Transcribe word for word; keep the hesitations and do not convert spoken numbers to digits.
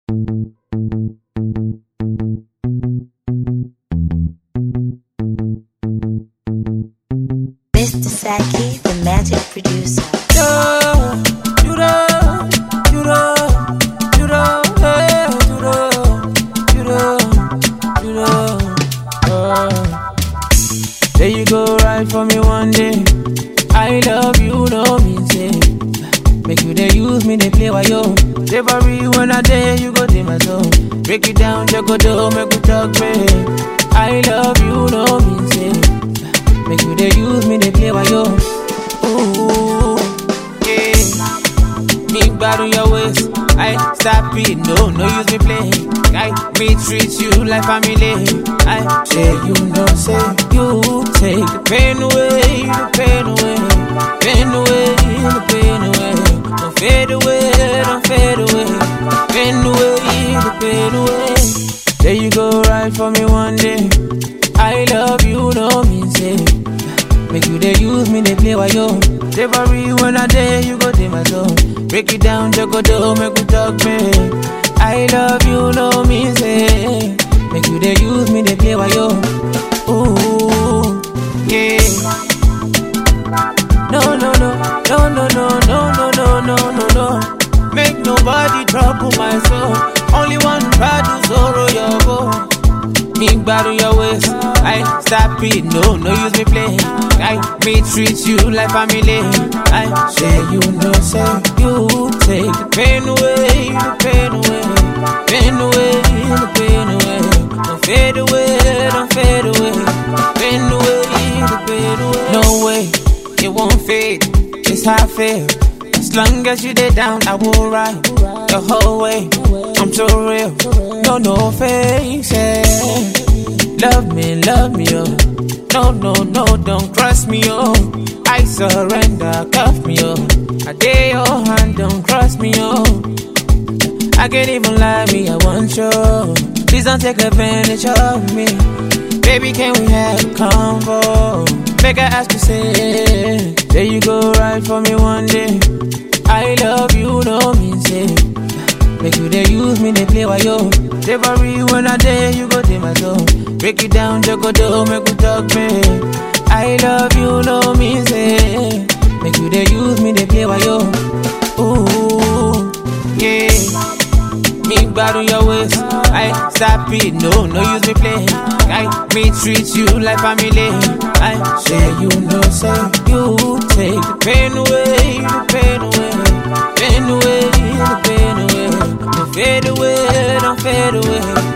Mister Saki, the magic producer. Yeah, you know, you know, you know, hey, you know, you know, you know. Uh. There you go, right for me one day. I love you, no mean say. Make you they use me, they play while yo. They worry when I dare, you go to my zone. Break it down, just go do, make you talk, babe. I love you, no mean say. Make you they use me, they play while yo. Ooh, yeah. Big bad on your waist. I stop it, no, no use me play. I me treat you like family. I say you know, say you take the pain away, the pain away, pain away, the pain away. Don't fade away, don't fade away, pain away, the pain away. There you go, right for me one day. I love you, no mean say. Make you they use me, they play while yo. They worry when I dare, you go to my zone. Break it down, just go do, make you talk, man. I love you, no mean say. Make you they use me, they play while yo. Ooh, yeah. No, no, no, no, no, no, no, no, no, no, no, no. Make nobody trouble my soul. Only one try to sorrow your go. Big bad on your waist. I stop it, no, no use me play. I me treat you like family. I say you know, say you take the pain away, the pain away, pain away, the pain away. Don't fade away, don't fade away, pain away, the pain away. No way, it won't fade. It's how I feel. As long as you stay down, I will ride the whole way. I'm so real, no, no faces. Love me, love me, oh. No, no, no, don't cross me, oh. I surrender, cuff me, oh. I dare your hand, don't cross me, oh. I can't even lie, me, I want you. Please don't take advantage of me. Baby, can we have a convo? Make I ask you, say. There you go, right for me one day. I love you, no mean say. Make you they use me, they play while yo. They worry when I dare, you go to my zone. Break it down, just go do, make you talk, man. I love you, no mean say. Make you they use me, they play while yo. Ooh, yeah. Big bad on your waist. I stop it, no, no use me play. I me treat you like family. I say you know, say you take the pain away, the pain away, pain away, the pain away. Don't fade away, don't fade away.